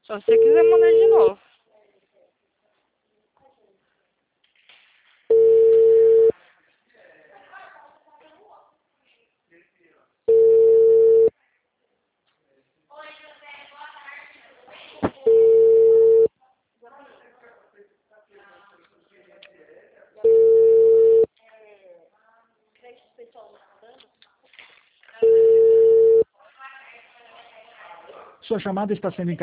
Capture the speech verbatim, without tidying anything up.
Só se você quiser mandar de novo. Sua chamada está sendo